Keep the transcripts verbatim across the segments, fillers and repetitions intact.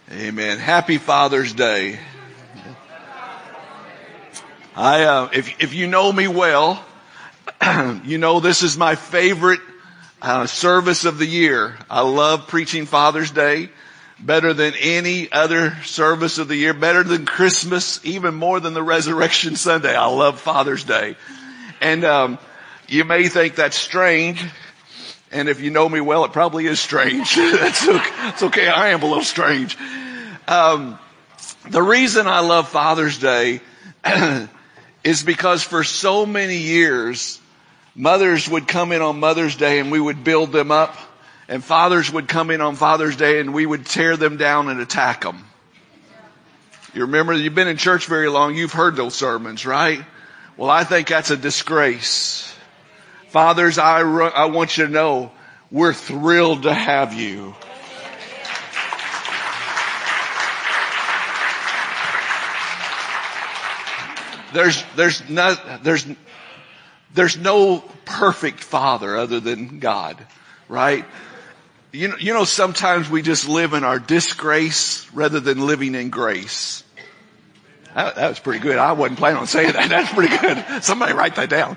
Amen. Happy Father's Day. I, uh, if, if you know me well, you know this is my favorite uh, service of the year. I love preaching Father's Day better than any other service of the year, better than Christmas, even more than the Resurrection Sunday. I love Father's Day. And, um, you may think that's strange. And if you know me well, it probably is strange. That's okay. It's okay. I am a little strange. Um, the reason I love Father's Day is because for so many years, mothers would come in on Mother's Day and we would build them up, and fathers would come in on Father's Day and we would tear them down and attack them. You remember, you've been in church very long, you've heard those sermons, right? Well, I think that's a disgrace. Fathers, I, I want you to know we're thrilled to have you. There's, there's not, there's, there's no perfect father other than God, right? You know, you know, sometimes we just live in our disgrace rather than living in grace. That, that was pretty good. I wasn't planning on saying that. That's pretty good. Somebody write that down.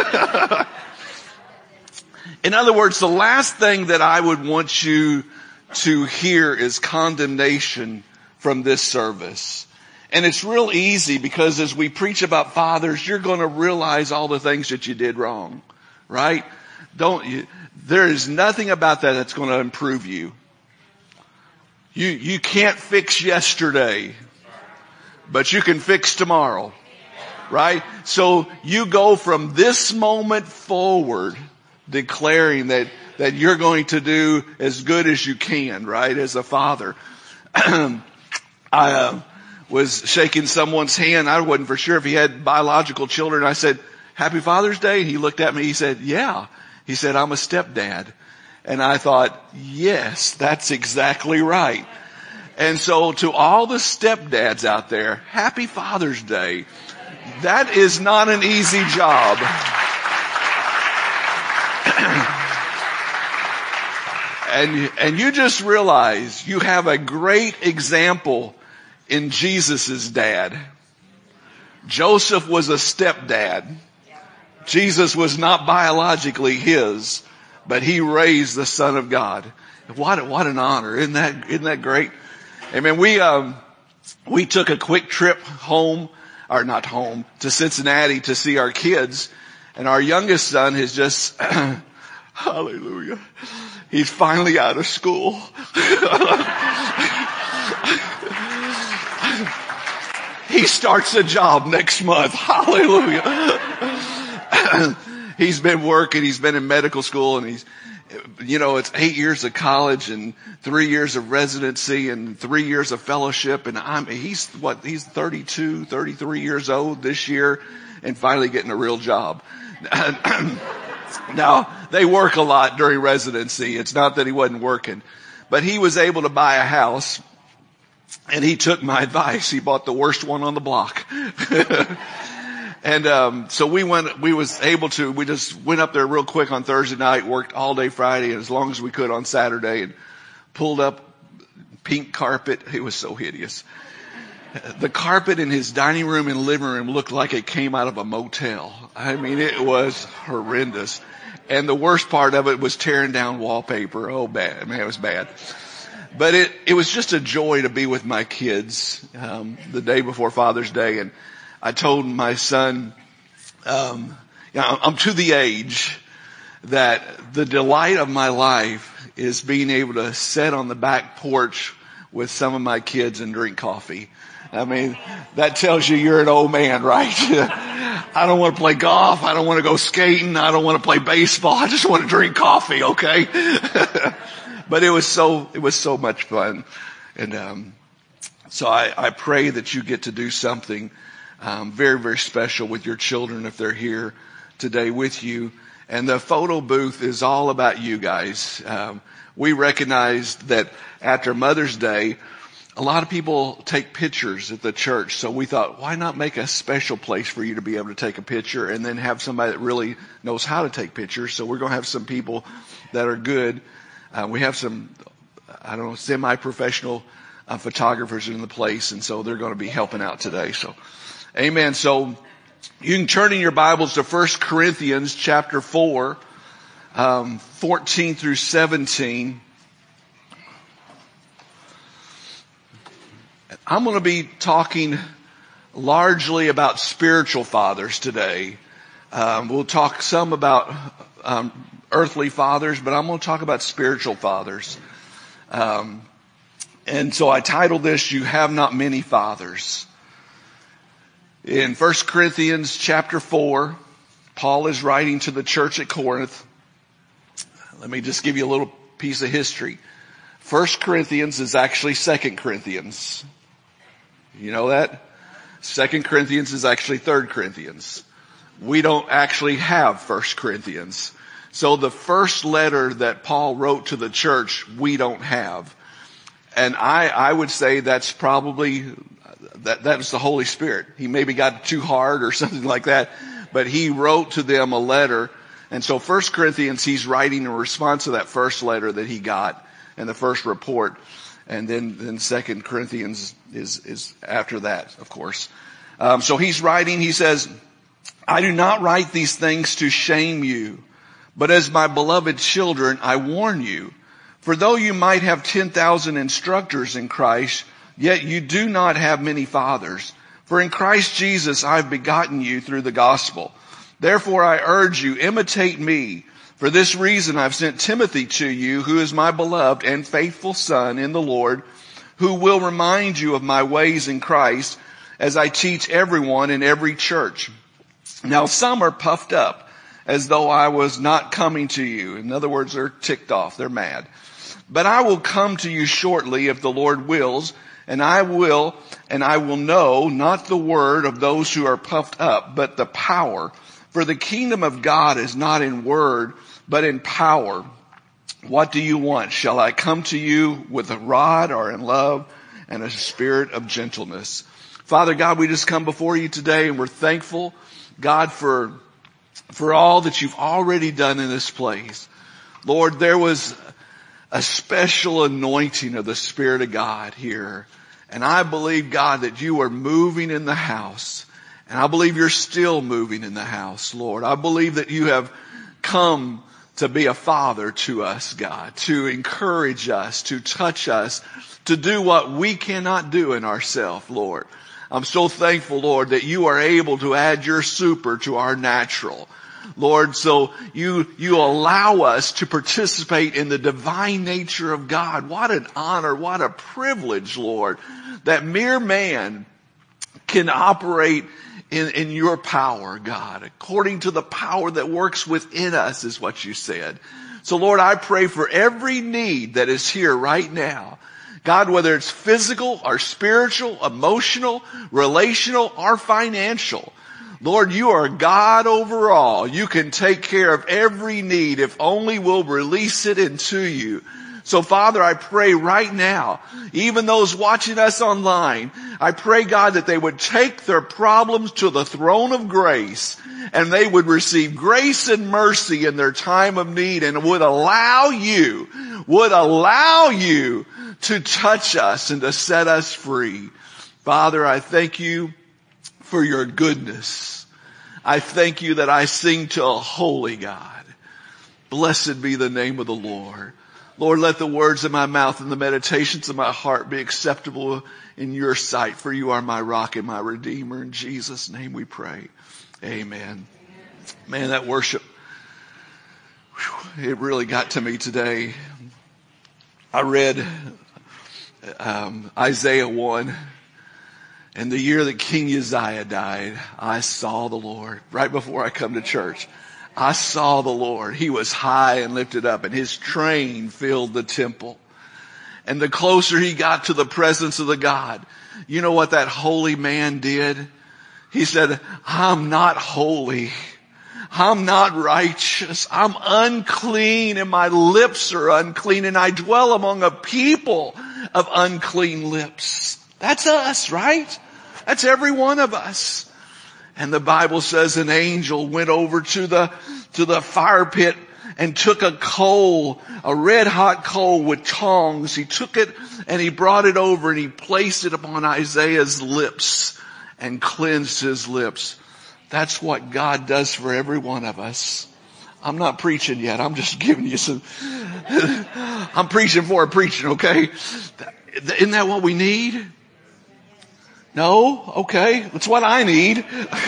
In other words, the last thing that I would want you to hear is condemnation from this service. And it's real easy because as we preach about fathers, you're going to realize all the things that you did wrong, right? Don't you, there is nothing about that that's going to improve you. You, you can't fix yesterday, but you can fix tomorrow, right? So you go from this moment forward declaring that, that you're going to do as good as you can, right? As a father. I, uh, was shaking someone's hand. I wasn't for sure if he had biological children. I said, Happy Father's Day. And he looked at me. He said, yeah. He said, I'm a stepdad. And I thought, yes, that's exactly right. And so to all the stepdads out there, Happy Father's Day. That is not an easy job. and, and you just realize you have a great example in Jesus' dad. Joseph was a stepdad. Jesus was not biologically his, but he raised the Son of God. What, what an honor. Isn't that, isn't that great? Amen. We, um, we took a quick trip home, or not home, to Cincinnati to see our kids. And our youngest son has just, hallelujah, he's finally out of school. He starts a job next month. Hallelujah. He's been working. He's been in medical school, and he's, you know, it's eight years of college and three years of residency and three years of fellowship. And I'm, he's what, he's thirty-two, thirty-three years old this year and finally getting a real job. Now, they work a lot during residency. It's not that he wasn't working, but he was able to buy a house. And he took my advice. He bought the worst one on the block. and, um, so we went, we was able to, we just went up there real quick on Thursday night, worked all day Friday and as long as we could on Saturday and pulled up pink carpet. It was so hideous. The carpet in his dining room and living room looked like it came out of a motel. I mean, it was horrendous. And the worst part of it was tearing down wallpaper. Oh, bad. Man, it was bad. But it, it was just a joy to be with my kids, um, the day before Father's Day. And I told my son, um, you know, I'm to the age that the delight of my life is being able to sit on the back porch with some of my kids and drink coffee. I mean, that tells you you're an old man, right? I don't want to play golf. I don't want to go skating. I don't want to play baseball. I just want to drink coffee, okay? But it was so, it was so much fun. And, um, so I, I pray that you get to do something, um, very, very special with your children if they're here today with you. And the photo booth is all about you guys. Um, we recognized that after Mother's Day, a lot of people take pictures at the church. So we thought, why not make a special place for you to be able to take a picture and then have somebody that really knows how to take pictures. So we're going to have some people that are good. Uh, we have some, I don't know, semi-professional uh, photographers in the place, and so they're going to be helping out today. So, amen. So you can turn in your Bibles to First Corinthians chapter four, um, fourteen through seventeen. I'm going to be talking largely about spiritual fathers today. Um, we'll talk some about um, earthly fathers, but I'm going to talk about spiritual fathers. Um, and so I titled this, "You Have Not Many Fathers." In First Corinthians chapter four, Paul is writing to the church at Corinth. Let me just give you a little piece of history. First Corinthians is actually Second Corinthians. You know that? Second Corinthians is actually Third Corinthians. We don't actually have First Corinthians. So the first letter that Paul wrote to the church, we don't have. And I, I would say that's probably, that, that was the Holy Spirit. He maybe got too hard or something like that, but he wrote to them a letter. And so First Corinthians, he's writing in response to that first letter that he got and the first report. And then, then Second Corinthians is, is after that, of course. Um, so he's writing, he says, "I do not write these things to shame you, but as my beloved children, I warn you. For though you might have ten thousand instructors in Christ, yet you do not have many fathers. For in Christ Jesus I've begotten you through the gospel. Therefore I urge you, imitate me. For this reason I've sent Timothy to you, who is my beloved and faithful son in the Lord, who will remind you of my ways in Christ, as I teach everyone in every church. Now some are puffed up, as though I was not coming to you." In other words, they're ticked off, they're mad. "But I will come to you shortly if the Lord wills, and I will, and I will know not the word of those who are puffed up, but the power. For the kingdom of God is not in word, but in power. What do you want? Shall I come to you with a rod or in love and a spirit of gentleness?" Father God, we just come before you today and we're thankful, God, for, for all that you've already done in this place. Lord, there was a special anointing of the Spirit of God here. And I believe, God, that you are moving in the house. And I believe you're still moving in the house, Lord. I believe that you have come to be a father to us, God, to encourage us, to touch us, to do what we cannot do in ourselves, Lord. I'm so thankful, Lord, that you are able to add your super to our natural. Lord, so you, you allow us to participate in the divine nature of God. What an honor, what a privilege, Lord, that mere man can operate in, in your power, God, according to the power that works within us is what you said. So Lord, I pray for every need that is here right now. God, whether it's physical or spiritual, emotional, relational, or financial. Lord, you are God over all. You can take care of every need if only we'll release it into you. So Father, I pray right now, even those watching us online, I pray, God, that they would take their problems to the throne of grace and they would receive grace and mercy in their time of need and would allow you, would allow you to touch us and to set us free. Father, I thank you for your goodness. I thank you that I sing to a holy God. Blessed be the name of the Lord. Lord, let the words of my mouth and the meditations of my heart be acceptable in your sight, for you are my rock and my redeemer. In Jesus' name we pray. Amen. Man, that worship, whew, it really got to me today. I read um, Isaiah one. And the year that King Uzziah died, I saw the Lord. Right before I come to church, I saw the Lord. He was high and lifted up, and his train filled the temple. And the closer he got to the presence of the God, you know what that holy man did? He said, I'm not holy. I'm not righteous. I'm unclean, and my lips are unclean, and I dwell among a people of unclean lips. That's us, right? That's every one of us. And the Bible says an angel went over to the, to the fire pit and took a coal, a red hot coal with tongs. He took it and he brought it over and he placed it upon Isaiah's lips and cleansed his lips. That's what God does for every one of us. I'm not preaching yet. I'm just giving you some, I'm preaching for a preaching, okay? Isn't that what we need? No? Okay. That's what I need.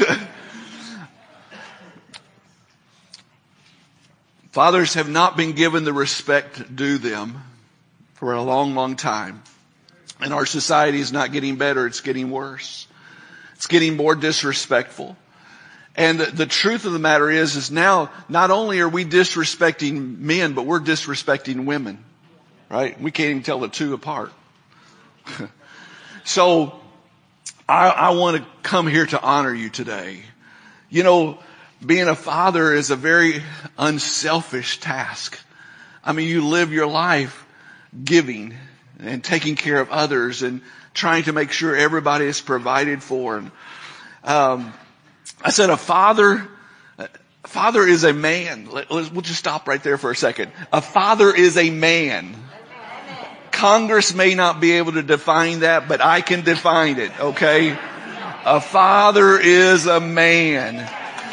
Fathers have not been given the respect due them for a long, long time. And our society is not getting better. It's getting worse. It's getting more disrespectful. And the, the truth of the matter is, is now not only are we disrespecting men, but we're disrespecting women. Right? We can't even tell the two apart. So, I, I want to come here to honor you today. You know, being a father is a very unselfish task. I mean, you live your life giving and taking care of others and trying to make sure everybody is provided for. And, um, I said a father, a father is a man. Let, we'll just stop right there for a second. A father is a man. Congress may not be able to define that, but I can define it, okay? A father is a man.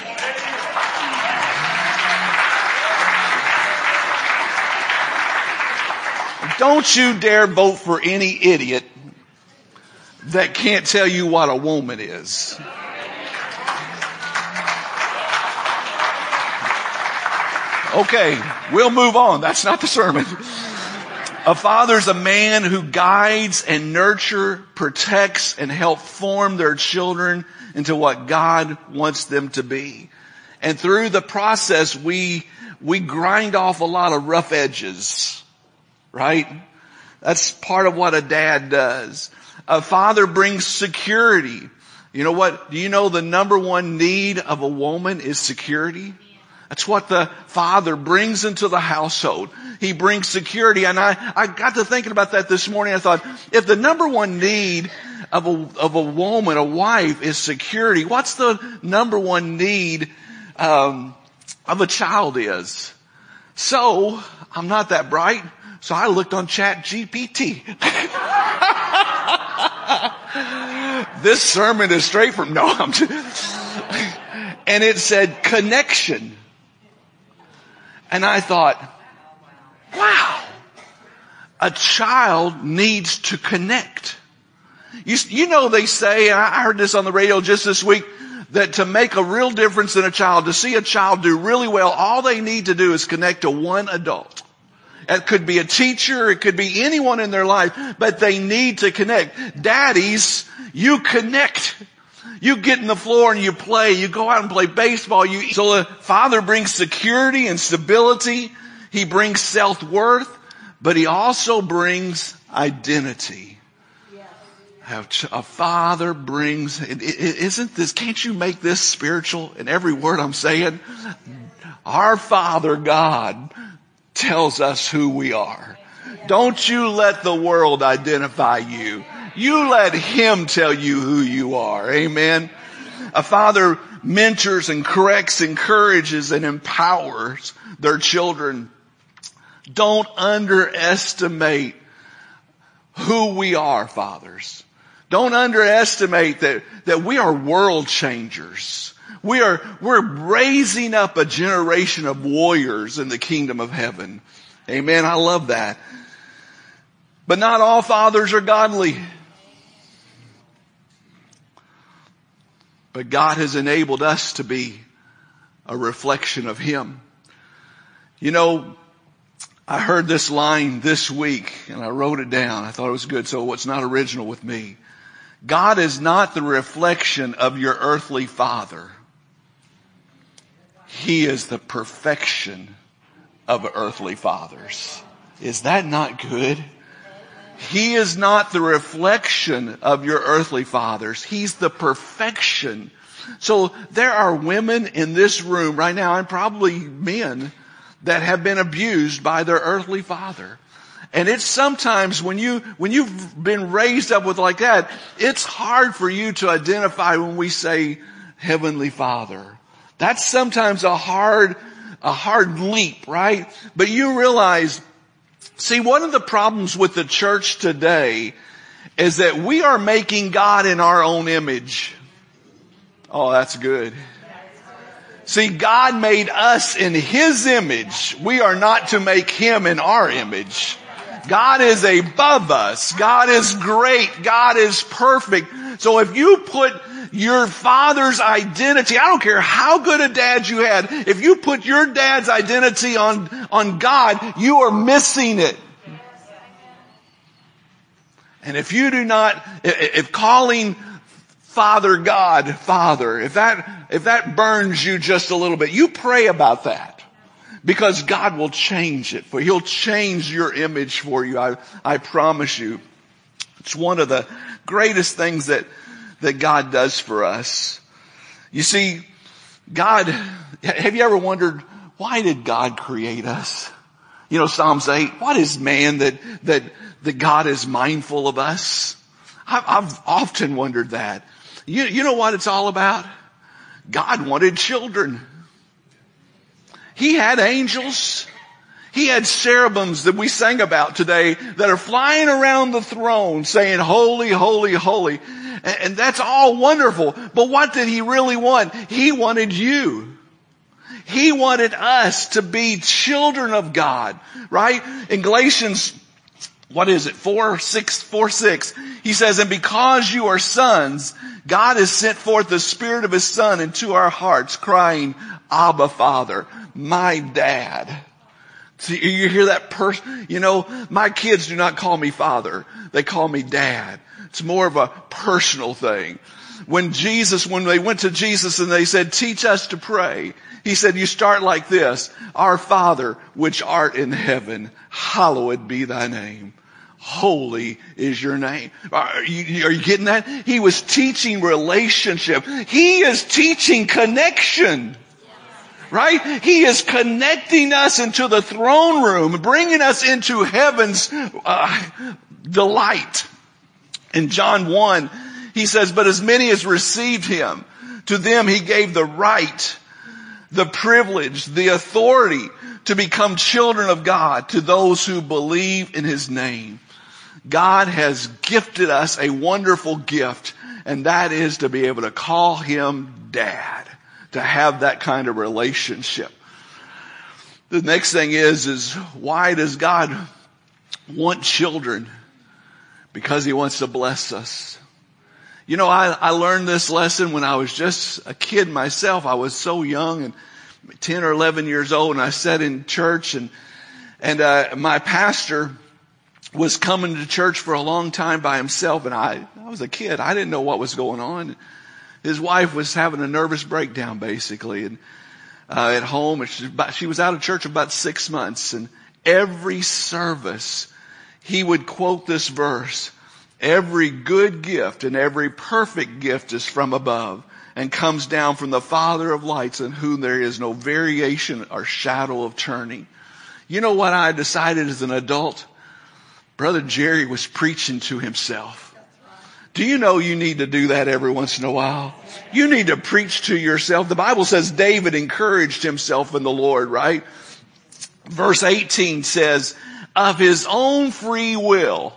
Don't you dare vote for any idiot that can't tell you what a woman is. Okay, we'll move on. That's not the sermon. A father's a man who guides and nurtures, protects, and helps form their children into what God wants them to be. And through the process, we, we grind off a lot of rough edges. Right? That's part of what a dad does. A father brings security. You know what? Do you know the number one need of a woman is security? That's what the father brings into the household. He brings security. And I, I got to thinking about that this morning. I thought, if the number one need of a, of a woman, a wife, is security, what's the number one need, um, of a child is? So, I'm not that bright. So I looked on Chat G P T. This sermon is straight from, no, I'm just, and it said connection. And I thought, wow, a child needs to connect. You, you know, they say, I heard this on the radio just this week, that to make a real difference in a child, to see a child do really well, all they need to do is connect to one adult. It could be a teacher. It could be anyone in their life, but they need to connect. Daddies, you connect. You get in the floor and you play. You go out and play baseball. You, so the father brings security and stability. He brings self-worth, but he also brings identity. A father brings, isn't this, can't you make this spiritual in every word I'm saying? Our Father God tells us who we are. Don't you let the world identify you. You let Him tell you who you are. Amen. A father mentors and corrects, encourages, and empowers their children. Don't underestimate who we are, fathers. Don't underestimate that, that we are world changers. We are, we're raising up a generation of warriors in the kingdom of heaven. Amen. I love that. But not all fathers are godly. But God has enabled us to be a reflection of Him. You know, I heard this line this week and I wrote it down. I thought it was good, so it's not original with me. God is not the reflection of your earthly father. He is the perfection of earthly fathers. Is that not good? He is not the reflection of your earthly fathers. He's the perfection. So there are women in this room right now, and probably men, that have been abused by their earthly father. And it's sometimes when you, when you've been raised up with like that, it's hard for you to identify when we say Heavenly Father. That's sometimes a hard a hard leap, right? But you realize, see, one of the problems with the church today is that we are making God in our own image. Oh, that's good. See, God made us in His image. We are not to make Him in our image. God is above us. God is great. God is perfect. So if you put your father's identity, I don't care how good a dad you had, if you put your dad's identity on, on God, you are missing it. And if you do not, if calling Father God, Father, if that, if that burns you just a little bit, you pray about that. Because God will change it for you. He'll change your image for you. I, I promise you. It's one of the greatest things that, that God does for us. You see, God, have you ever wondered, why did God create us? You know, Psalms eight, what is man that, that, that God is mindful of us? I've, I've often wondered that. You, you know what it's all about? God wanted children. He had angels. He had cherubims that we sang about today that are flying around the throne saying, holy, holy, holy. And that's all wonderful. But what did He really want? He wanted you. He wanted us to be children of God, right? In Galatians, what is it? Four, six, four, six. He says, and because you are sons, God has sent forth the Spirit of His Son into our hearts, crying, Abba, Father. My dad. See, you hear that person, you know, my kids do not call me father. They call me dad. It's more of a personal thing. When Jesus, when they went to Jesus and they said, teach us to pray, He said, you start like this. Our Father, which art in heaven, hallowed be thy name. Holy is your name. Are you, are you getting that? He was teaching relationship. He is teaching connection. Right? He is connecting us into the throne room, bringing us into heaven's uh, delight. In John one, He says, but as many as received Him, to them He gave the right, the privilege, the authority to become children of God, to those who believe in His name. God has gifted us a wonderful gift, and that is to be able to call Him Dad. To have that kind of relationship. The next thing is, is why does God want children? Because He wants to bless us. You know, I, I learned this lesson when I was just a kid myself. I was so young and ten or eleven years old, and I sat in church, and, and, uh, my pastor was coming to church for a long time by himself, and I, I was a kid. I didn't know what was going on. His wife was having a nervous breakdown, basically, and uh, at home. And she, she was out of church about six months. And every service, he would quote this verse: "Every good gift and every perfect gift is from above, and comes down from the Father of lights, in whom there is no variation or shadow of turning." You know what I decided as an adult? Brother Jerry was preaching to himself. Do you know you need to do that every once in a while? You need to preach to yourself. The Bible says David encouraged himself in the Lord, right? Verse eighteen says, of his own free will,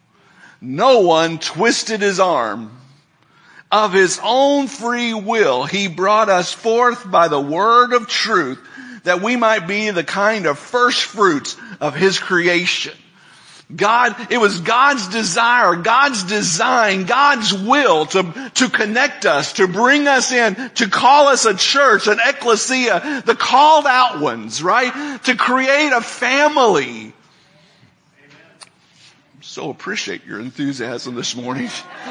no one twisted his arm. Of his own free will, he brought us forth by the word of truth, that we might be the kind of first fruits of his creation. God, it was God's desire, God's design, God's will to, to connect us, to bring us in, to call us a church, an ecclesia, the called out ones, right? To create a family. So appreciate your enthusiasm this morning.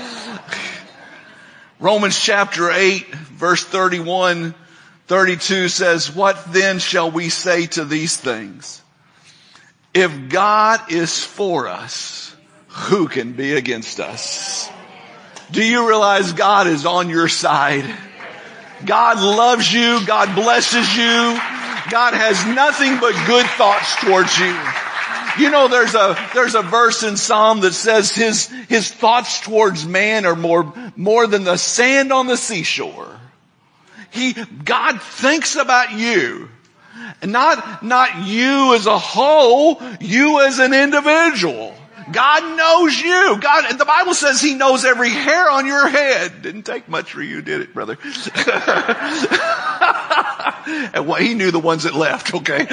Romans chapter eight, verse thirty-one, thirty-two says, what then shall we say to these things? If God is for us, who can be against us? Do you realize God is on your side? God loves you. God blesses you. God has nothing but good thoughts towards you. You know, there's a, there's a verse in Psalm that says his, his thoughts towards man are more, more than the sand on the seashore. He, God thinks about you. Not, not you as a whole, you as an individual. God knows you. God, the Bible says He knows every hair on your head. Didn't take much for you, did it, brother? And well, He knew the ones that left, okay?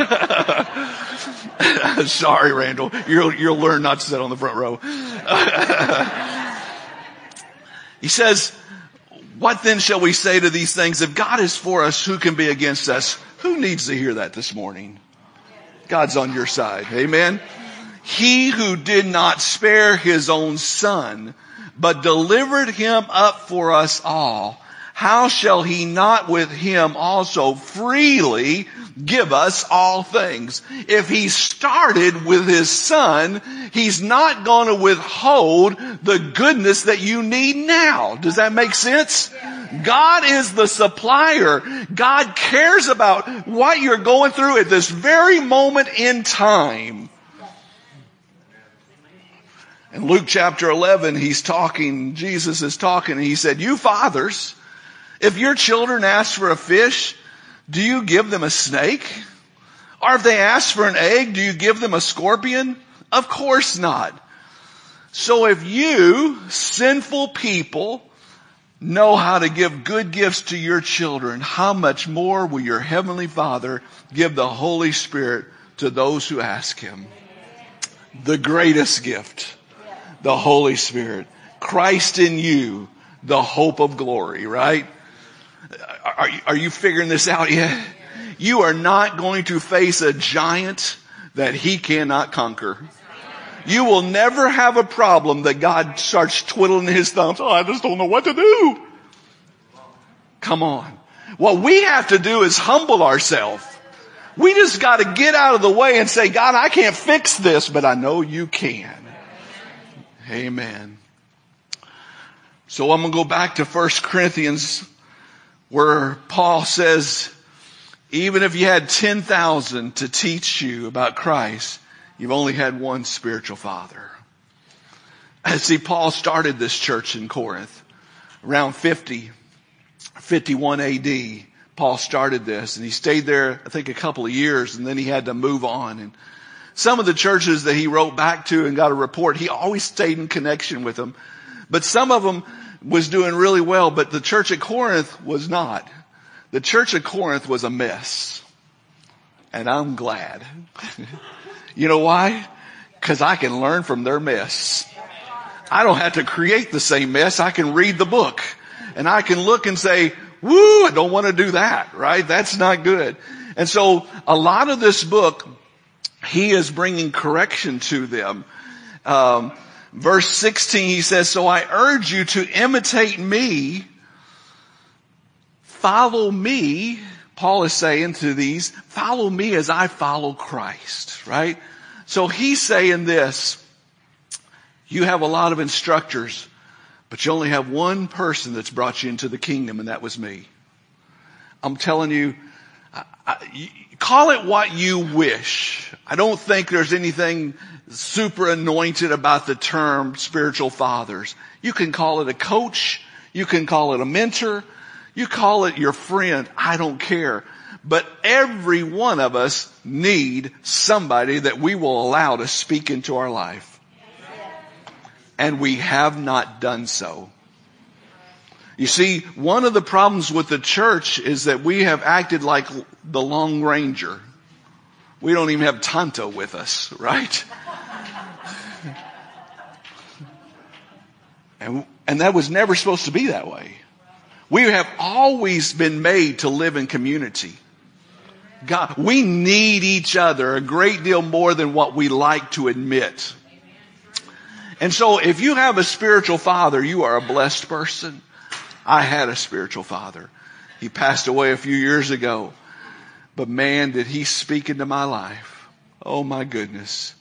Sorry, Randall. You'll, you'll learn not to sit on the front row. He says, what then shall we say to these things? If God is for us, who can be against us? Who needs to hear that this morning? God's on your side. Amen. He who did not spare His own Son, but delivered Him up for us all, how shall He not with Him also freely give us all things? If He started with His Son, He's not going to withhold the goodness that you need now. Does that make sense? God is the supplier. God cares about what you're going through at this very moment in time. In Luke chapter eleven, He's talking, Jesus is talking, and He said, you fathers, if your children ask for a fish, do you give them a snake? Or if they ask for an egg, do you give them a scorpion? Of course not. So if you, sinful people, know how to give good gifts to your children, how much more will your Heavenly Father give the Holy Spirit to those who ask Him? The greatest gift, the Holy Spirit. Christ in you, the hope of glory, right? Are you, are you figuring this out yet? You are not going to face a giant that He cannot conquer. You will never have a problem that God starts twiddling His thumbs. Oh, I just don't know what to do. Come on. What we have to do is humble ourselves. We just got to get out of the way and say, God, I can't fix this, but I know You can. Amen. So I'm going to go back to First Corinthians where Paul says, even if you had ten thousand to teach you about Christ, you've only had one spiritual father. See, Paul started this church in Corinth around fifty, fifty-one A D. Paul started this, and he stayed there, I think, a couple of years, and then he had to move on. And some of the churches that he wrote back to and got a report, he always stayed in connection with them. But some of them was doing really well, but the church at Corinth was not. The church at Corinth was a mess. And I'm glad. You know why? Because I can learn from their mess. I don't have to create the same mess. I can read the book. And I can look and say, woo, I don't want to do that, right? That's not good. And so a lot of this book, he is bringing correction to them. Um, verse sixteen, he says, so I urge you to imitate me. Follow me. Paul is saying to these, follow me as I follow Christ, right? So he's saying this, you have a lot of instructors, but you only have one person that's brought you into the kingdom, and that was me. I'm telling you, I, I, call it what you wish. I don't think there's anything super anointed about the term spiritual fathers. You can call it a coach. You can call it a mentor. You call it your friend. I don't care. But every one of us need somebody that we will allow to speak into our life. And we have not done so. You see, one of the problems with the church is that we have acted like the Lone Ranger. We don't even have Tonto with us, right? And, and that was never supposed to be that way. We have always been made to live in community. God, we need each other a great deal more than what we like to admit. And so if you have a spiritual father, you are a blessed person. I had a spiritual father. He passed away a few years ago. But man, did he speak into my life. Oh my goodness.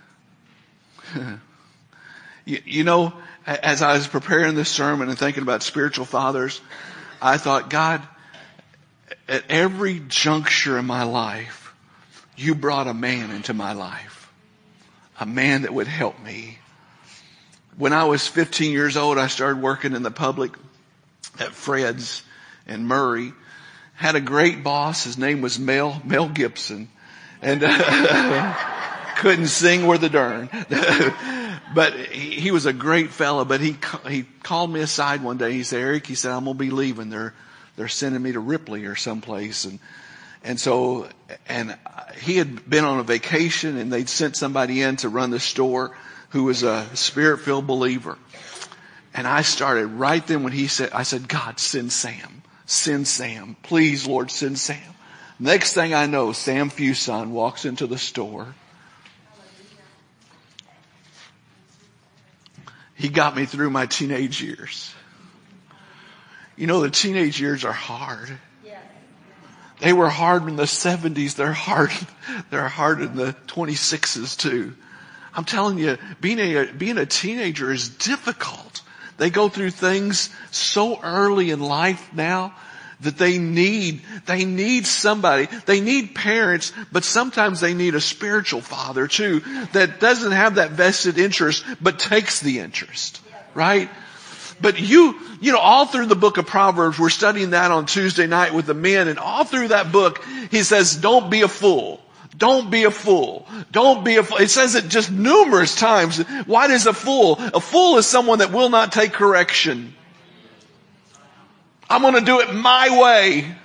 you, you know, as I was preparing this sermon and thinking about spiritual fathers, I thought, God, at every juncture in my life, you brought a man into my life. A man that would help me. When I was fifteen years old, I started working in the public at Fred's in Murray. had a great boss. His name was Mel, Mel Gibson. And uh, couldn't sing worth a darn. But he, he was a great fellow. But he he called me aside one day. He said, Eric, he said, I'm going to be leaving. They're, they're sending me to Ripley or someplace. And And so, and he had been on a vacation and they'd sent somebody in to run the store who was a spirit-filled believer. And I started right then when he said, I said, God, send Sam. Send Sam. Please, Lord, send Sam. Next thing I know, Sam Fuson walks into the store. He got me through my teenage years. You know, the teenage years are hard. They were hard in the seventies. They're hard. They're hard in the twenty-sixes too. I'm telling you, being a, being a teenager is difficult. They go through things so early in life now that they need, they need somebody. They need parents, but sometimes they need a spiritual father too that doesn't have that vested interest, but takes the interest, right? But you, you know, all through the book of Proverbs, we're studying that on Tuesday night with the men, and all through that book, he says, don't be a fool. Don't be a fool. Don't be a fool. It says it just numerous times. What is a fool? A fool is someone that will not take correction. I'm going to do it my way.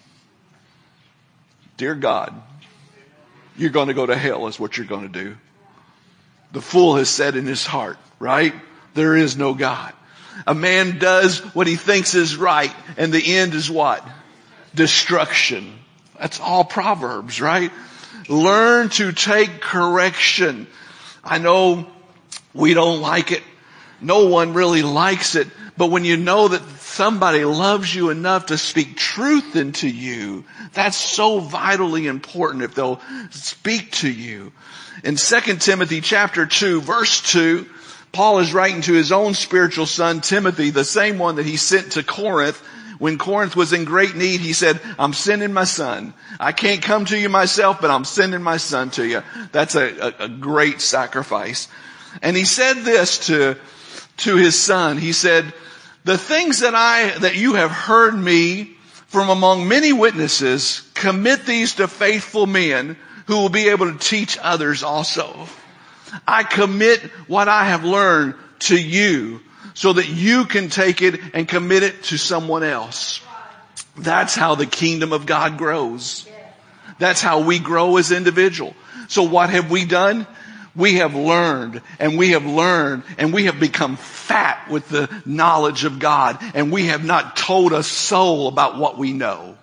Dear God, you're going to go to hell is what you're going to do. The fool has said in his heart, right? There is no God. A man does what he thinks is right, and the end is what? Destruction. That's all Proverbs, right? Learn to take correction. I know we don't like it. No one really likes it. But when you know that somebody loves you enough to speak truth into you, that's so vitally important if they'll speak to you. In Second Timothy chapter two, verse two, Paul is writing to his own spiritual son, Timothy, the same one that he sent to Corinth. When Corinth was in great need, he said, I'm sending my son. I can't come to you myself, but I'm sending my son to you. That's a, a, a great sacrifice. And he said this to, to his son. He said, the things that I, that you have heard me from among many witnesses, commit these to faithful men who will be able to teach others also. I commit what I have learned to you so that you can take it and commit it to someone else. That's how the kingdom of God grows. That's how we grow as individuals. So what have we done? We have learned and we have learned and we have become fat with the knowledge of God, and we have not told a soul about what we know.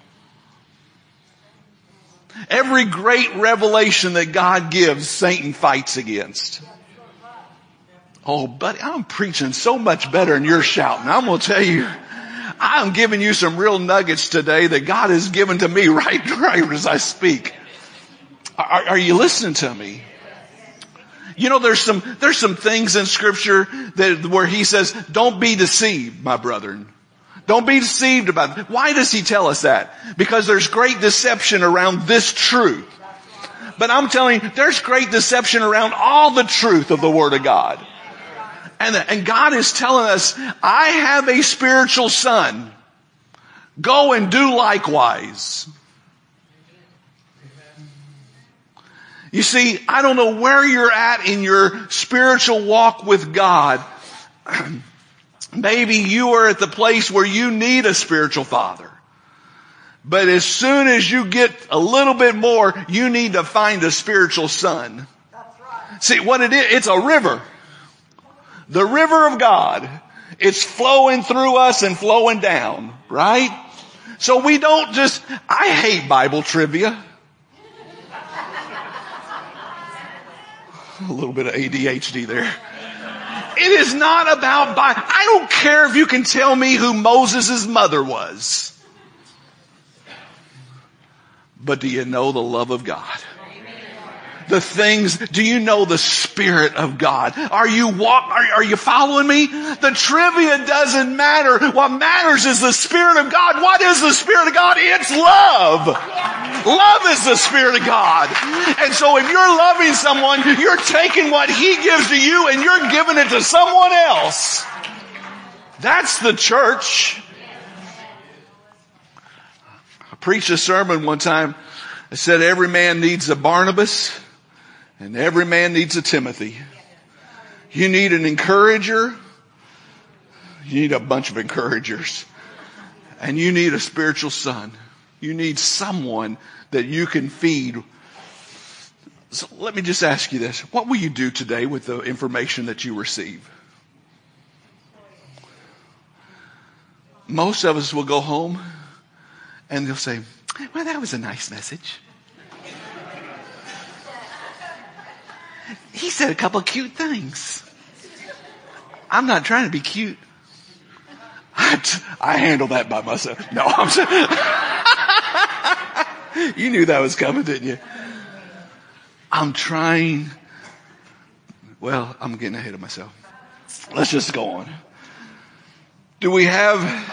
Every great revelation that God gives, Satan fights against. Oh, buddy, I'm preaching so much better than you're shouting. I'm going to tell you, I'm giving you some real nuggets today that God has given to me right, right as I speak. Are, are you listening to me? You know, there's some, there's some things in Scripture that, where he says, don't be deceived, my brethren. Don't be deceived about it. Why does he tell us that? Because there's great deception around this truth. But I'm telling you, there's great deception around all the truth of the Word of God. And, and God is telling us, I have a spiritual son. Go and do likewise. You see, I don't know where you're at in your spiritual walk with God. Maybe you are at the place where you need a spiritual father. But as soon as you get a little bit more, you need to find a spiritual son. That's right. See, what it is, it's a river. The river of God. It's flowing through us and flowing down, right? So we don't just, I hate Bible trivia. A little bit of A D H D there. It is not about Bible. I don't care if you can tell me who Moses' mother was. But do you know the love of God? The things, do you know the Spirit of God? Are you walk, are, are you following me? The trivia doesn't matter. What matters is the Spirit of God. What is the Spirit of God? It's love. Love is the Spirit of God. And so if you're loving someone, you're taking what He gives to you and you're giving it to someone else. That's the church. preached a sermon one time that said every man needs a Barnabas and every man needs a Timothy. You need an encourager. You need a bunch of encouragers. And you need a spiritual son. You need someone that you can feed. So let me just ask you this. What will you do today with the information that you receive? Most of us will go home and they'll say, well, that was a nice message. He said a couple of cute things. I'm not trying to be cute. I, t- I handle that by myself. No, I'm sorry. You knew that was coming, didn't you? I'm trying. Well, I'm getting ahead of myself. Let's just go on. Do we have,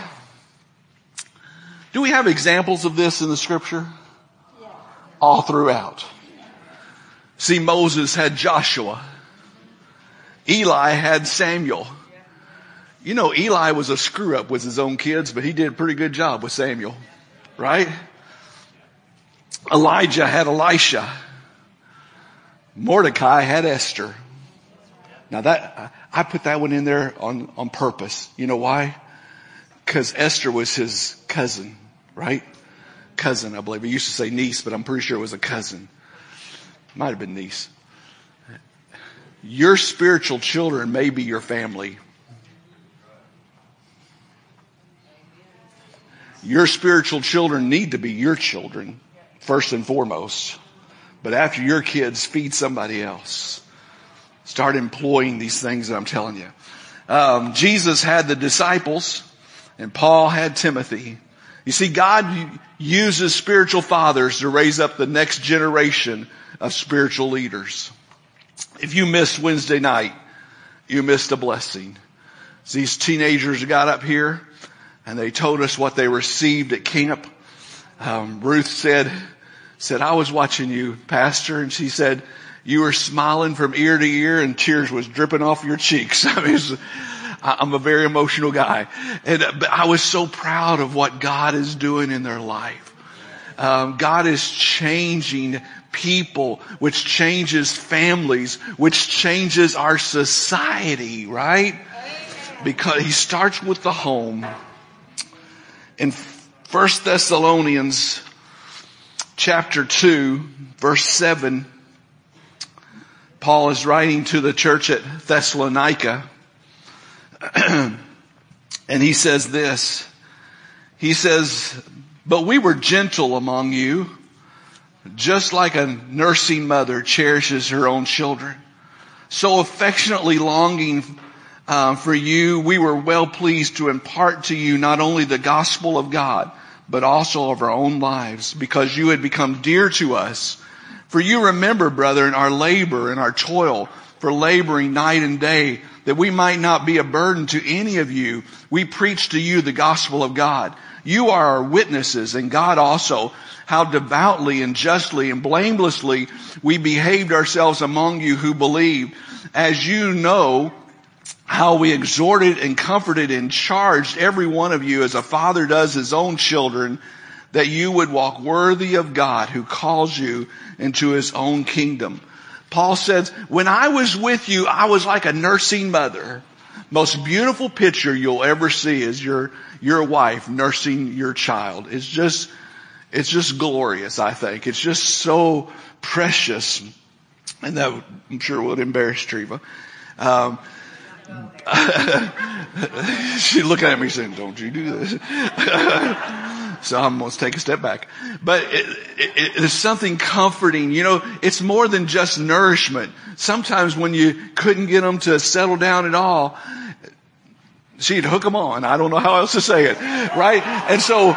do we have examples of this in the scripture? Yeah. All throughout. See, Moses had Joshua. Eli had Samuel. You know, Eli was a screw up with his own kids, but he did a pretty good job with Samuel. Right? Elijah had Elisha. Mordecai had Esther. Now that, I put that one in there on, on purpose. You know why? Because Esther was his cousin, right? Cousin, I believe. He used to say niece, but I'm pretty sure it was a cousin. Might have been niece. Your spiritual children may be your family. Your spiritual children need to be your children, first and foremost. But after your kids, feed somebody else. Start employing these things that I'm telling you. Um, Jesus had the disciples, and Paul had Timothy. You see, God uses spiritual fathers to raise up the next generation of spiritual leaders. If you missed Wednesday night, you missed a blessing. These teenagers got up here, and they told us what they received at camp. Um, Ruth said, said, I was watching you, Pastor, and she said, you were smiling from ear to ear and tears was dripping off your cheeks. I mean, was, I'm a very emotional guy. And but I was so proud of what God is doing in their life. Um, God is changing people, which changes families, which changes our society, right? Because he starts with the home. In First Thessalonians chapter two, verse seven, Paul is writing to the church at Thessalonica, and he says this. He says, but we were gentle among you, just like a nursing mother cherishes her own children. So affectionately longing uh, for you, we were well pleased to impart to you not only the gospel of God, but also of our own lives, because you had become dear to us. For you remember, brethren, our labor and our toil for laboring night and day, that we might not be a burden to any of you. We preach to you the gospel of God. You are our witnesses, and God also, how devoutly and justly and blamelessly we behaved ourselves among you who believed. As you know, how we exhorted and comforted and charged every one of you as a father does his own children, that you would walk worthy of God who calls you into his own kingdom. Paul says, when I was with you, I was like a nursing mother. Most beautiful picture you'll ever see is your, your wife nursing your child. It's just, it's just glorious, I think. It's just so precious. And that I'm sure would embarrass Treva. Um, she's looking at me saying, don't you do this. So I'm going to take a step back. But it, it, it is something comforting. You know, it's more than just nourishment. Sometimes when you couldn't get them to settle down at all, she'd hook them on. I don't know how else to say it. Right? And so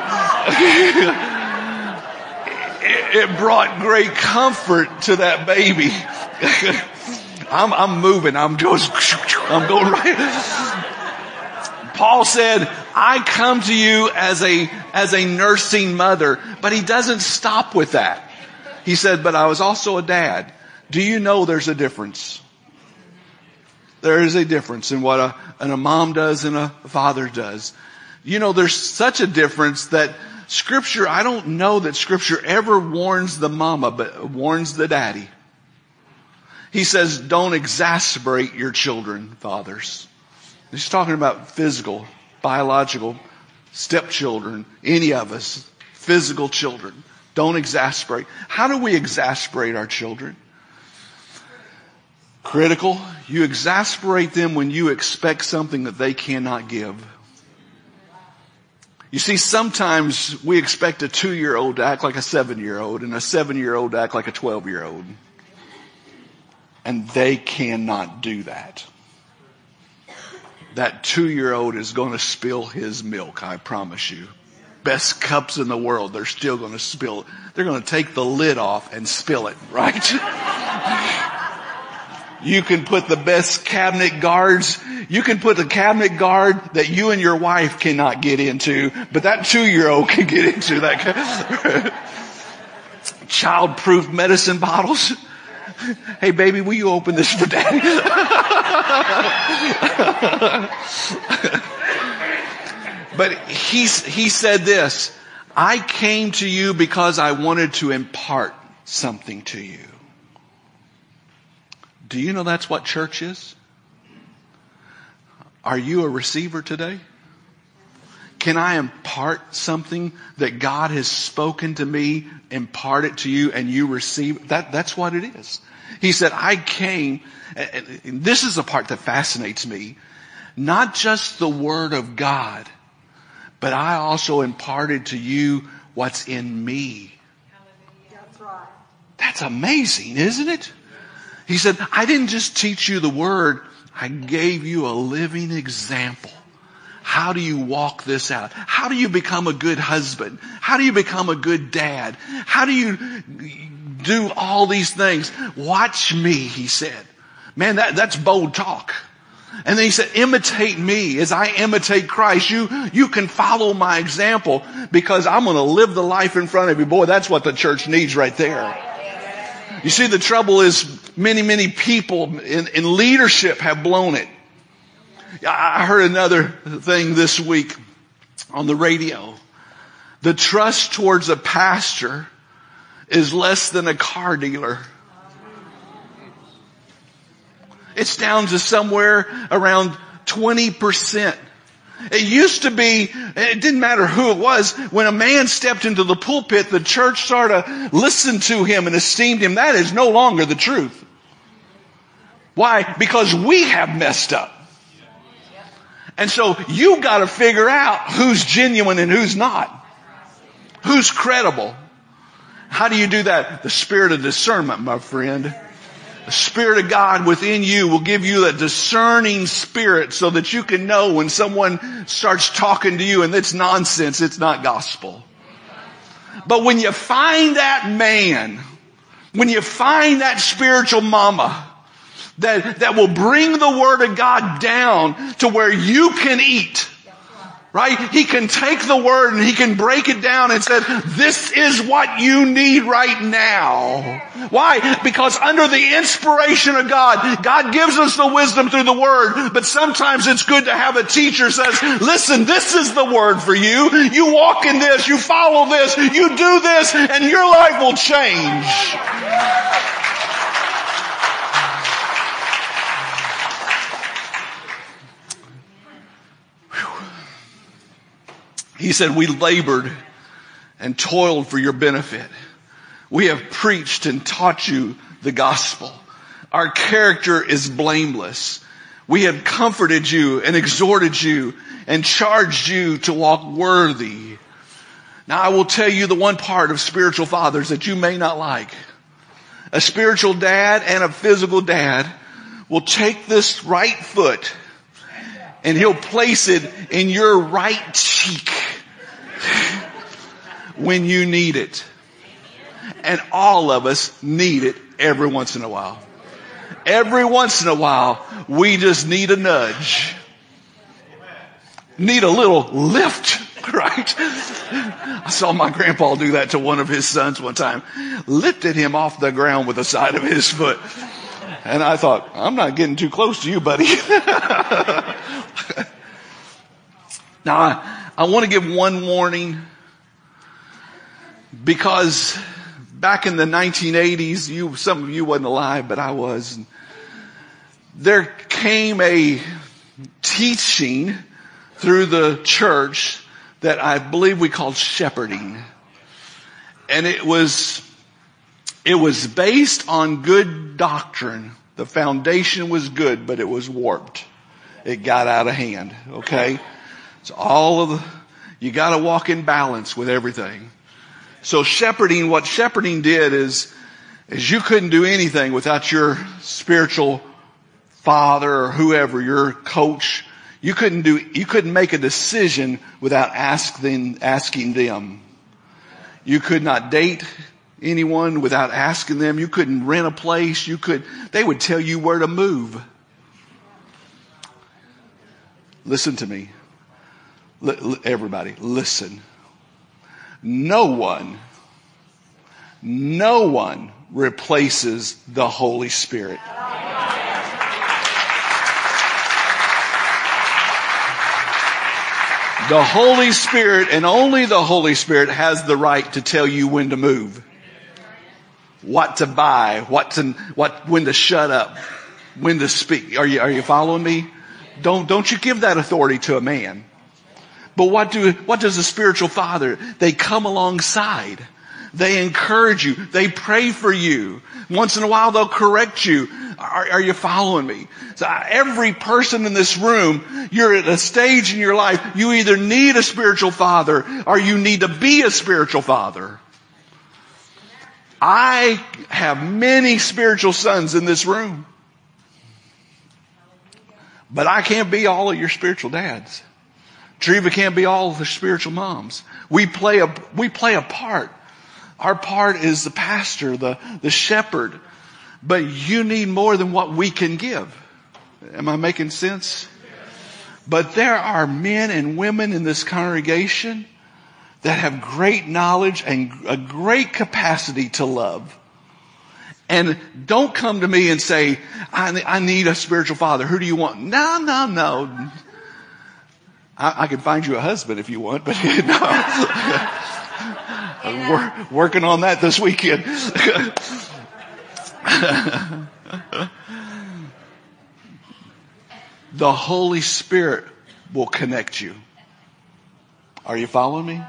it, it brought great comfort to that baby. I'm, I'm moving. I'm just, I'm going right. Paul said, I come to you as a, as a nursing mother, but he doesn't stop with that. He said, but I was also a dad. Do you know there's a difference? There is a difference in what a, and a mom does and a father does. You know, there's such a difference that Scripture, I don't know that Scripture ever warns the mama, but warns the daddy. He says, don't exasperate your children, fathers. He's talking about physical, biological, stepchildren, any of us, physical children. Don't exasperate. How do we exasperate our children? Critical. You exasperate them when you expect something that they cannot give. You see, sometimes we expect a two-year-old to act like a seven-year-old and a seven-year-old to act like a twelve-year-old. And they cannot do that. That two-year-old is going to spill his milk, I promise you. Best cups in the world, they're still going to spill it. They're going to take the lid off and spill it, right? You can put the best cabinet guards. You can put the cabinet guard that you and your wife cannot get into, but that two-year-old can get into that. Child-proof medicine bottles. Hey, baby, will you open this for daddy? But he, he said this, I came to you because I wanted to impart something to you. Do you know that's what church is? Are you a receiver today? Can I impart something that God has spoken to me, impart it to you, and you receive? That, that's what it is. He said, I came, and this is the part that fascinates me, not just the Word of God, but I also imparted to you what's in me. That's right. That's amazing, isn't it? He said, I didn't just teach you the Word, I gave you a living example. How do you walk this out? How do you become a good husband? How do you become a good dad? How do you do all these things? Watch me, he said. Man, that, that's bold talk. And then he said, imitate me as I imitate Christ. You, you can follow my example because I'm going to live the life in front of you. Boy, that's what the church needs right there. You see, the trouble is many, many people in, in leadership have blown it. I heard another thing this week on the radio. The trust towards a pastor is less than a car dealer. It's down to somewhere around twenty percent. It used to be, it didn't matter who it was, when a man stepped into the pulpit, the church sort of listened to him and esteemed him. That is no longer the truth. Why? Because we have messed up. And so you got to figure out who's genuine and who's not. Who's credible. How do you do that? The spirit of discernment, my friend. The Spirit of God within you will give you a discerning spirit so that you can know when someone starts talking to you and it's nonsense, it's not gospel. But when you find that man, when you find that spiritual mama that, that will bring the Word of God down to where you can eat, right? He can take the Word and he can break it down and say, this is what you need right now. Why? Because under the inspiration of God, God gives us the wisdom through the Word, but sometimes it's good to have a teacher says, listen, this is the Word for you. You walk in this, you follow this, you do this, and your life will change. He said, we labored and toiled for your benefit. We have preached and taught you the gospel. Our character is blameless. We have comforted you and exhorted you and charged you to walk worthy. Now I will tell you the one part of spiritual fathers that you may not like. A spiritual dad and a physical dad will take this right foot and he'll place it in your right cheek when you need it. And all of us need it every once in a while. Every once in a while, we just need a nudge. Need a little lift, right? I saw my grandpa do that to one of his sons one time. Lifted him off the ground with the side of his foot. And I thought, I'm not getting too close to you, buddy. Now, I, I want to give one warning Because back in the nineteen eighties, you, some of you wasn't alive, but I was. There came a teaching through the church that I believe we called shepherding. And it was, it was based on good doctrine. The foundation was good, but it was warped. It got out of hand. Okay. So all of the, you gotta walk in balance with everything. So shepherding, what shepherding did is, is you couldn't do anything without your spiritual father or whoever, your coach. You couldn't do, you couldn't make a decision without asking, asking them. You could not date anyone without asking them. You couldn't rent a place. You could, they would tell you where to move. Listen to me. L- everybody, listen. No one, no one replaces the Holy Spirit. The Holy Spirit, and only the Holy Spirit, has the right to tell you when to move, what to buy, what to, what, when to shut up, when to speak. Are you, are you following me? Don't, don't you give that authority to a man. But what do, what does the spiritual father? They come alongside. They encourage you. They pray for you. Once in a while they'll correct you. Are, are you following me? So every person in this room, you're at a stage in your life, you either need a spiritual father or you need to be a spiritual father. I have many spiritual sons in this room. But I can't be all of your spiritual dads. Treva can't be all of the spiritual moms. We play a, we play a part. Our part is the pastor, the, the shepherd. But you need more than what we can give. Am I making sense? But there are men and women in this congregation that have great knowledge and a great capacity to love. And don't come to me and say, I, I need a spiritual father. Who do you want? No, no, no. I, I can find you a husband if you want, but no. I'm wor- working on that this weekend. The Holy Spirit will connect you. Are you following me?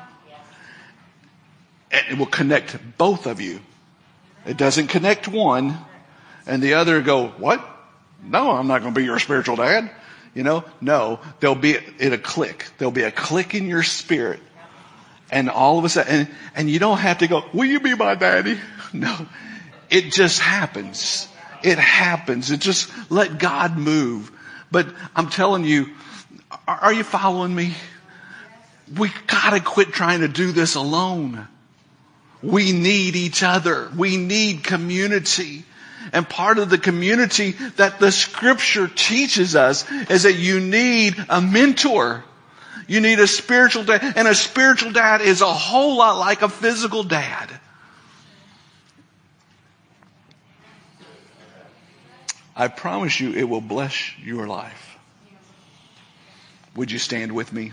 It will connect both of you. It doesn't connect one and the other go, what? No, I'm not going to be your spiritual dad. You know, no, there'll be it a click. There'll be a click in your spirit. And all of a sudden, and, and you don't have to go, will you be my daddy? No, it just happens. It happens. It just let God move. But I'm telling you, are, are you following me? We gotta quit trying to do this alone. We need each other. We need community. And part of the community that the scripture teaches us is that you need a mentor. You need a spiritual dad. And a spiritual dad is a whole lot like a physical dad. I promise you it will bless your life. Would you stand with me?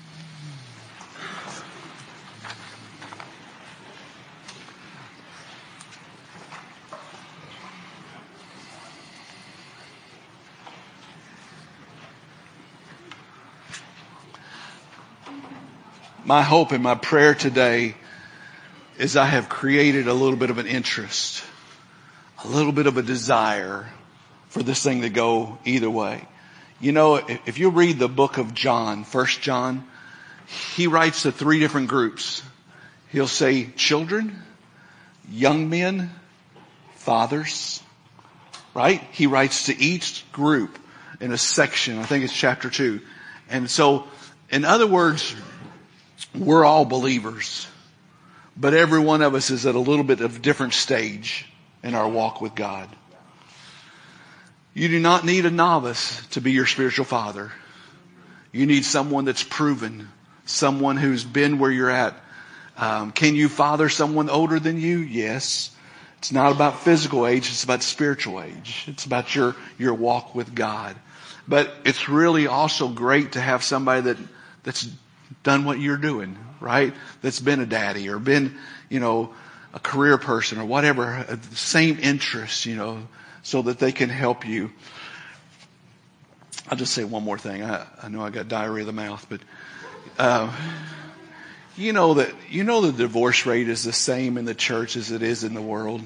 My hope and my prayer today is I have created a little bit of an interest, a little bit of a desire for this thing to go either way. You know, if you read the book of John, First John, he writes to three different groups. He'll say children, young men, fathers, right? He writes to each group in a section. I think it's chapter two. And so, in other words, we're all believers, but every one of us is at a little bit of a different stage in our walk with God. You do not need a novice to be your spiritual father. You need someone that's proven, someone who's been where you're at. Um, can you father someone older than you? Yes. It's not about physical age. It's about spiritual age. It's about your, your walk with God. But it's really also great to have somebody that, that's done what you're doing, right? That's been a daddy or been, you know, a career person or whatever, the same interests, you know, so that they can help you. I'll just say one more thing. I, I know I got diarrhea of the mouth, but, uh, you know that, you know the divorce rate is the same in the church as it is in the world.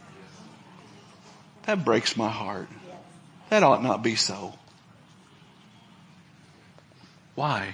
That breaks my heart. That ought not be so. Why?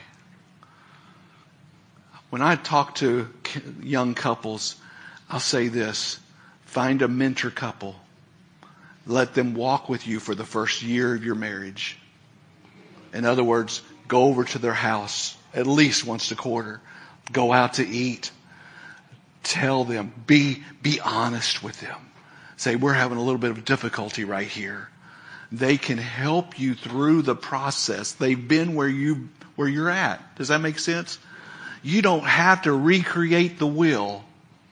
When I talk to young couples, I'll say this: find a mentor couple. Let them walk with you for the first year of your marriage. In other words, go over to their house at least once a quarter. Go out to eat. Tell them, be, be honest with them. Say, we're having a little bit of difficulty right here. They can help you through the process. They've been where you, where you're at. Does that make sense? You don't have to recreate the wheel.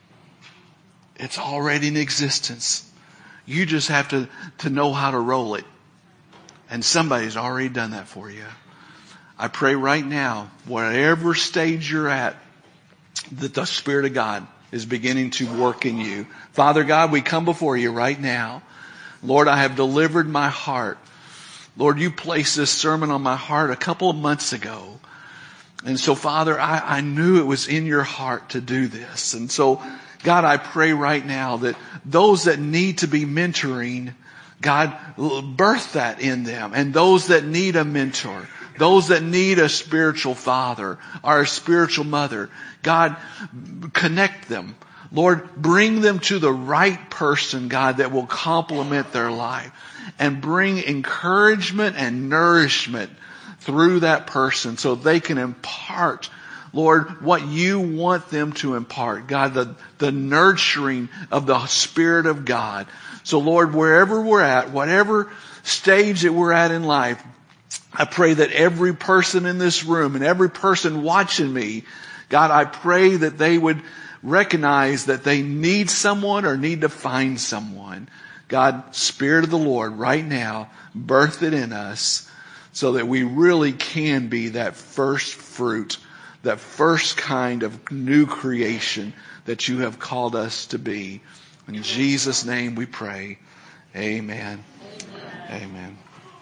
It's already in existence. You just have to, to know how to roll it. And somebody's already done that for you. I pray right now, whatever stage you're at, that the Spirit of God is beginning to work in you. Father God, we come before you right now. Lord, I have delivered my heart. Lord, you placed this sermon on my heart a couple of months ago. And so, Father, I, I knew it was in your heart to do this. And so, God, I pray right now that those that need to be mentoring, God, birth that in them. And those that need a mentor, those that need a spiritual father or a spiritual mother, God, connect them. Lord, bring them to the right person, God, that will complement their life and bring encouragement and nourishment through that person so they can impart, Lord, what you want them to impart. God, the, the nurturing of the Spirit of God. So Lord, wherever we're at, whatever stage that we're at in life, I pray that every person in this room and every person watching me, God, I pray that they would recognize that they need someone or need to find someone. God, Spirit of the Lord, right now, birth it in us so that we really can be that first fruit, that first kind of new creation that you have called us to be. In Jesus' name we pray. Amen. Amen. Amen.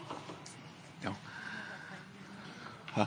No. Huh?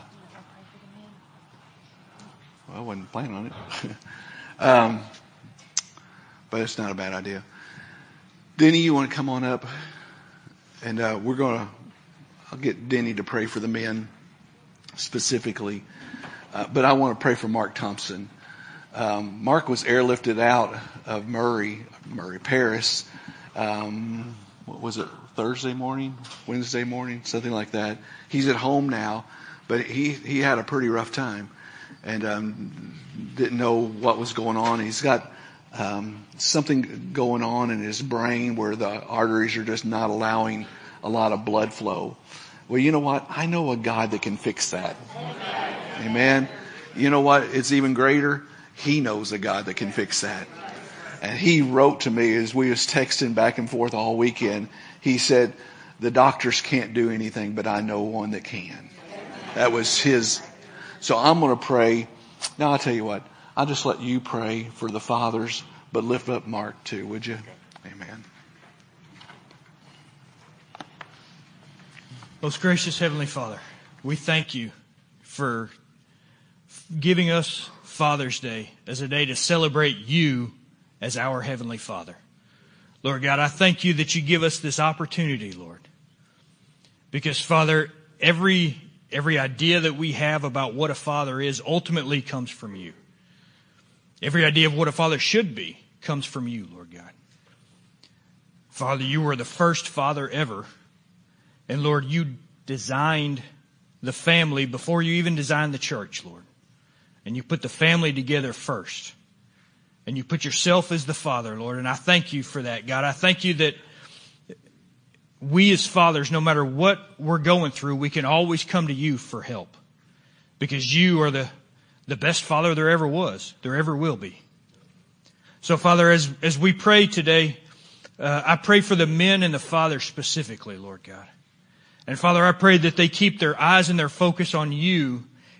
Well, I wasn't planning on it. um, but it's not a bad idea. Denny, you want to come on up? And uh, we're going to, I'll get Denny to pray for the men specifically. Uh, but I want to pray for Mark Thompson. Um, Mark was airlifted out of Murray, Murray, Paris. Um, what was it? Thursday morning, Wednesday morning, something like that. He's at home now, but he, he had a pretty rough time and, um, didn't know what was going on. He's got, um, something going on in his brain where the arteries are just not allowing a lot of blood flow. Well, you know what? I know a God that can fix that. Amen. You know what? It's even greater. He knows a God that can fix that. And he wrote to me as we was texting back and forth all weekend. He said, the doctors can't do anything, but I know one that can. That was his. So I'm going to pray. Now I'll tell you what, I'll just let you pray for the fathers, but lift up Mark too, would you? Amen. Most gracious Heavenly Father, we thank you for giving us Father's Day as a day to celebrate you as our Heavenly Father. Lord God, I thank you that you give us this opportunity, Lord. Because, Father, every, every idea that we have about what a father is ultimately comes from you. Every idea of what a father should be comes from you, Lord God. Father, you were the first father ever. And Lord, you designed the family before you even designed the church, Lord. And you put the family together first. And you put yourself as the father, Lord. And I thank you for that, God. I thank you that we as fathers, no matter what we're going through, we can always come to you for help. Because you are the, the best father there ever was, there ever will be. So, Father, as, as we pray today, uh, I pray for the men and the fathers specifically, Lord God. And Father, I pray that they keep their eyes and their focus on you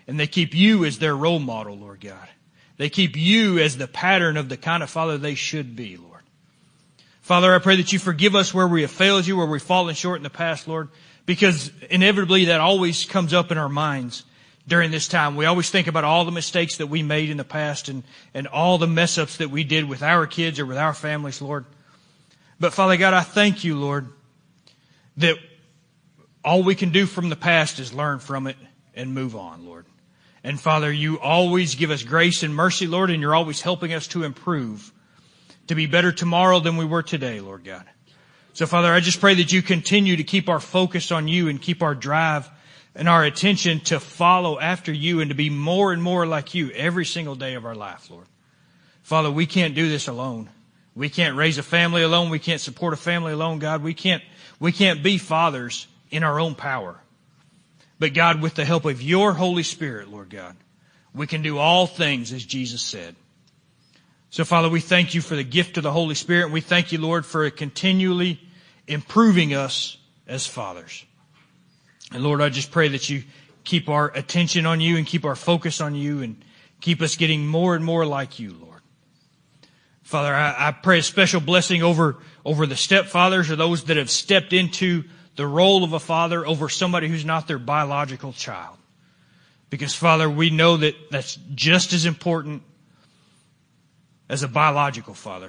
And they keep you as their role model, Lord God. They keep you as the pattern of the kind of father they should be, Lord. Father, I pray that you forgive us where we have failed you, where we've fallen short in the past, Lord, because inevitably that always comes up in our minds during this time. We always think about all the mistakes that we made in the past and, and all the mess ups that we did with our kids or with our families, Lord. But Father God, I thank you, Lord, that all we can do from the past is learn from it and move on, Lord. And Father, you always give us grace and mercy, Lord, and you're always helping us to improve, to be better tomorrow than we were today, Lord God. So Father, I just pray that you continue to keep our focus on you and keep our drive and our attention to follow after you and to be more and more like you every single day of our life, Lord. Father, we can't do this alone. We can't raise a family alone. We can't support a family alone, God. We can't, we can't be fathers in our own power. But God, with the help of your Holy Spirit, Lord God, we can do all things as Jesus said. So Father, we thank you for the gift of the Holy Spirit. And we thank you, Lord, for continually improving us as fathers. And Lord, I just pray that you keep our attention on you and keep our focus on you and keep us getting more and more like you, Lord. Father, I, I pray a special blessing over, over the stepfathers or those that have stepped into the role of a father over somebody who's not their biological child. Because Father, we know that that's just as important as a biological father.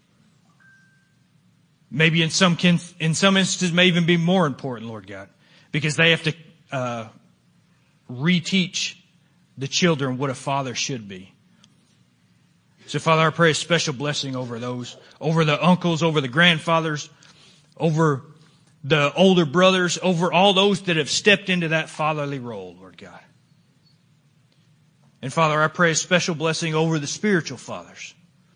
Maybe in some in some instances may even be more important, Lord God, because they have to uh, reteach the children what a father should be. So Father, I pray a special blessing over those, over the uncles, over the grandfathers, over the older brothers, over all those that have stepped into that fatherly role, Lord God. And Father, I pray a special blessing over the spiritual fathers.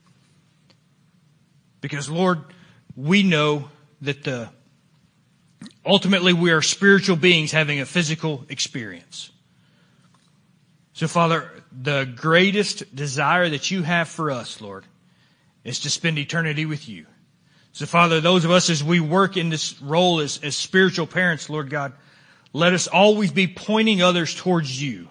Because Lord, we know that the, ultimately we are spiritual beings having a physical experience. So Father, the greatest desire that you have for us, Lord, is to spend eternity with you. So Father, those of us as we work in this role as, as spiritual parents, Lord God, let us always be pointing others towards you.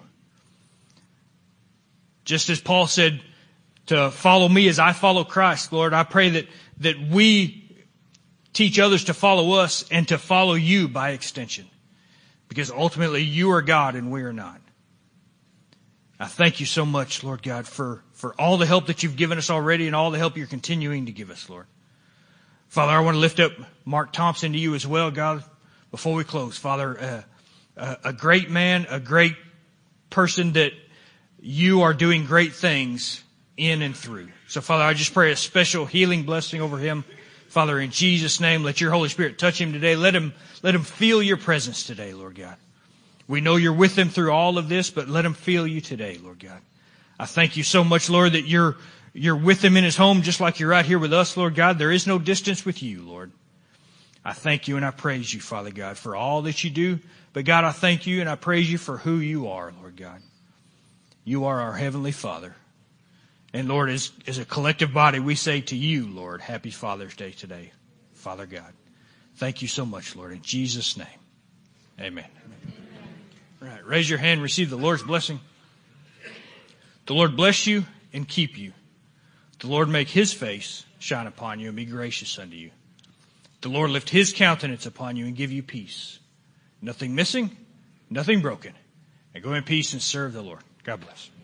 Just as Paul said to follow me as I follow Christ, Lord, I pray that, that we teach others to follow us and to follow you by extension. Because ultimately you are God and we are not. I thank you so much, Lord God, for, for all the help that you've given us already and all the help you're continuing to give us, Lord. Father, I want to lift up Mark Thompson to you as well, God, before we close. Father, uh, a great man, a great person that you are doing great things in and through. So, Father, I just pray a special healing blessing over him. Father, in Jesus' name, let your Holy Spirit touch him today. Let him, let him feel your presence today, Lord God. We know you're with him through all of this, but let him feel you today, Lord God. I thank you so much, Lord, that you're You're with him in his home just like you're right here with us, Lord God. There is no distance with you, Lord. I thank you and I praise you, Father God, for all that you do. But God, I thank you and I praise you for who you are, Lord God. You are our Heavenly Father. And Lord, as, as a collective body, we say to you, Lord, happy Father's Day today, Father God. Thank you so much, Lord. In Jesus' name, amen. All right, raise your hand, receive the Lord's blessing. The Lord bless you and keep you. The Lord make his face shine upon you and be gracious unto you. The Lord lift his countenance upon you and give you peace. Nothing missing, nothing broken. And go in peace and serve the Lord. God bless.